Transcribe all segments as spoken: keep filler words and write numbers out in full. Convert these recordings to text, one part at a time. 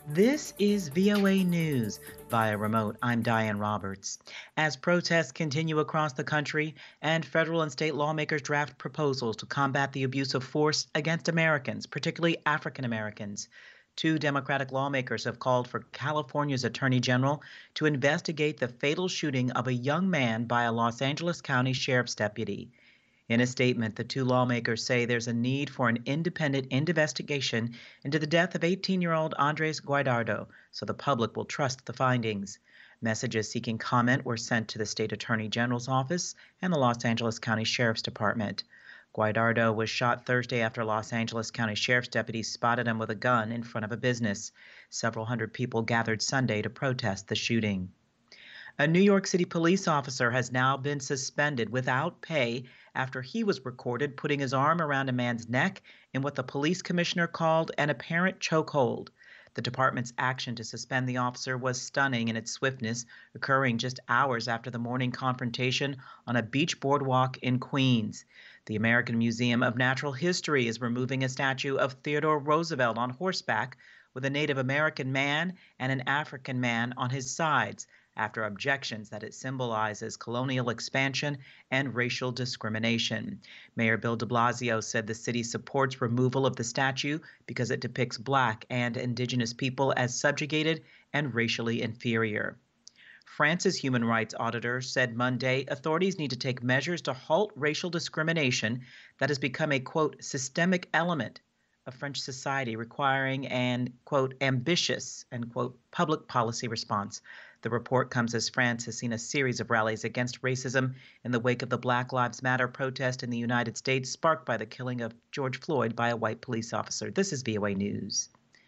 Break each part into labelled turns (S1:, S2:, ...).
S1: This is V O A News. Via remote, I'm Diane Roberts. As protests continue across the country and federal and state lawmakers draft proposals to combat the abuse of force against Americans, particularly African Americans, two Democratic lawmakers have called for California's Attorney General to investigate the fatal shooting of a young man by a Los Angeles County Sheriff's deputy. In a statement, the two lawmakers say there's a need for an independent investigation into the death of eighteen-year-old Andres Guajardo so the public will trust the findings. Messages seeking comment were sent to the state attorney general's office and the Los Angeles County Sheriff's Department. Guajardo was shot Thursday after Los Angeles County Sheriff's deputies spotted him with a gun in front of a business. Several hundred people gathered Sunday to protest the shooting. A New York City police officer has now been suspended without pay after he was recorded putting his arm around a man's neck in what the police commissioner called an apparent chokehold. The department's action to suspend the officer was stunning in its swiftness, occurring just hours after the morning confrontation on a beach boardwalk in Queens. The American Museum of Natural History is removing a statue of Theodore Roosevelt on horseback with a Native American man and an African man on his sides, after objections that it symbolizes colonial expansion and racial discrimination. Mayor Bill de Blasio said the city supports removal of the statue because it depicts Black and Indigenous people as subjugated and racially inferior. France's human rights auditor said Monday authorities need to take measures to halt racial discrimination that has become a, quote, systemic element of French society, requiring an, quote, ambitious, end quote, public policy response. The report comes as France has seen a series of rallies against racism in the wake of the Black Lives Matter protest in the United States, sparked by the killing of George Floyd by a white police officer. This is V O A News.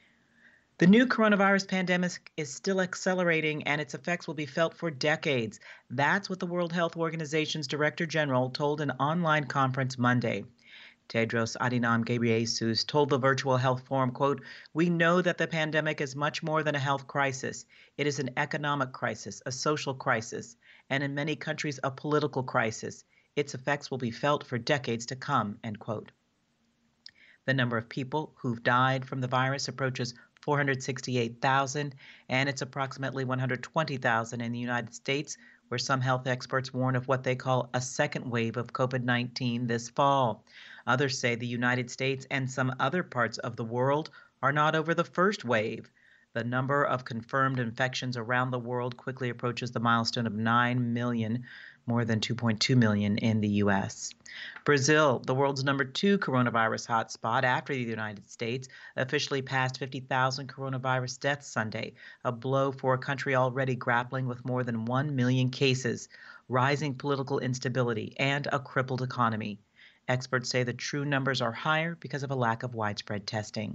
S1: The new coronavirus pandemic is still accelerating, and its effects will be felt for decades. That's what the World Health Organization's Director General told an online conference Monday. Tedros Adhanom Ghebreyesus told the virtual health forum, quote, "We know that the pandemic is much more than a health crisis. It is an economic crisis, a social crisis, and in many countries, a political crisis. Its effects will be felt for decades to come," end quote. The number of people who've died from the virus approaches four hundred sixty-eight thousand, and it's approximately one hundred twenty thousand in the United States, where some health experts warn of what they call a second wave of COVID nineteen this fall. Others say the United States and some other parts of the world are not over the first wave. The number of confirmed infections around the world quickly approaches the milestone of nine million, more than two point two million in the U S. Brazil, the world's number two coronavirus hotspot after the United States, officially passed fifty thousand coronavirus deaths Sunday, a blow for a country already grappling with more than one million cases, rising political instability, and a crippled economy. Experts say the true numbers are higher because of a lack of widespread testing.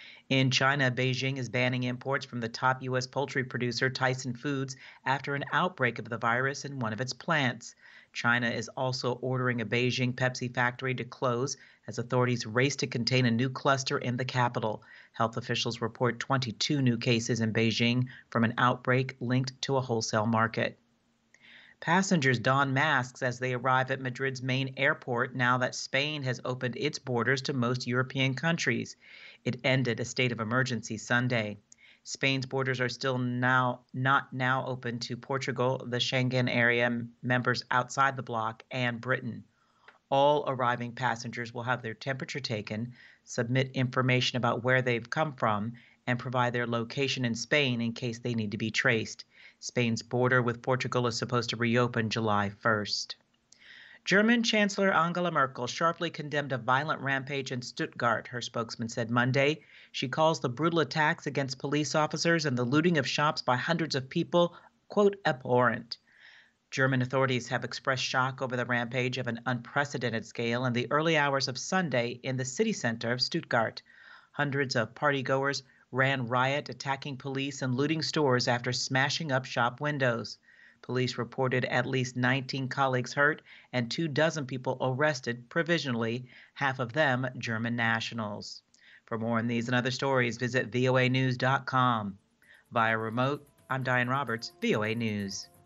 S1: In China, Beijing is banning imports from the top U S poultry producer, Tyson Foods, after an outbreak of the virus in one of its plants. China is also ordering a Beijing Pepsi factory to close as authorities race to contain a new cluster in the capital. Health officials report twenty-two new cases in Beijing from an outbreak linked to a wholesale market. Passengers don masks as they arrive at Madrid's main airport now that Spain has opened its borders to most European countries. It ended a state of emergency Sunday. Spain's borders are still now not now open to Portugal, the Schengen area members outside the bloc, and Britain. All arriving passengers will have their temperature taken, submit information about where they've come from, and provide their location in Spain in case they need to be traced. Spain's border with Portugal is supposed to reopen July first. German Chancellor Angela Merkel sharply condemned a violent rampage in Stuttgart, her spokesman said Monday. She calls the brutal attacks against police officers and the looting of shops by hundreds of people, quote, abhorrent. German authorities have expressed shock over the rampage of an unprecedented scale in the early hours of Sunday in the city center of Stuttgart. Hundreds of partygoers ran riot, attacking police and looting stores after smashing up shop windows. Police reported at least nineteen colleagues hurt and two dozen people arrested provisionally, half of them German nationals. For more on these and other stories, visit V O A news dot com. Via remote, I'm Diane Roberts, V O A News.